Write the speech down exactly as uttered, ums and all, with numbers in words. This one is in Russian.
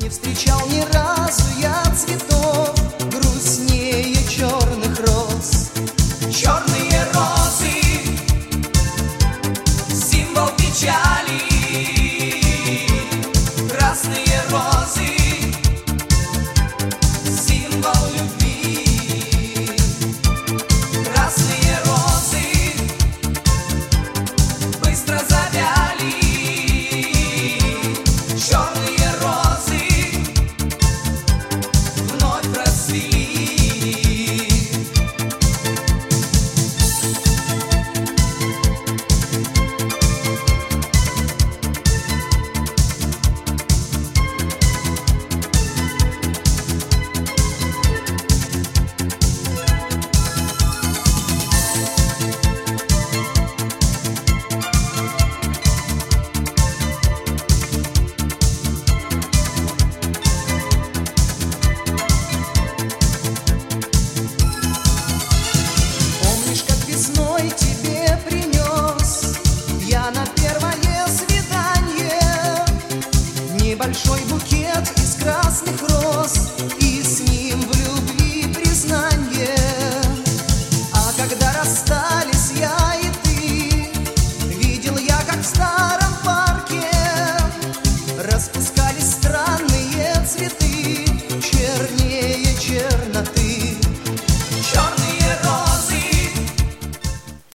Не встречал ни разу я цветов грустнее черных роз. Черные розы, символ печали. Красные розы, символ любви. Красные розы быстро завяли. Черные розы вновь расцвели. Помнишь, как весной тебе принес я на первое свидание небольшой букет из красных роз и с ним в любви признание. А когда расстались я и ты, видел я, как в старом парке распускались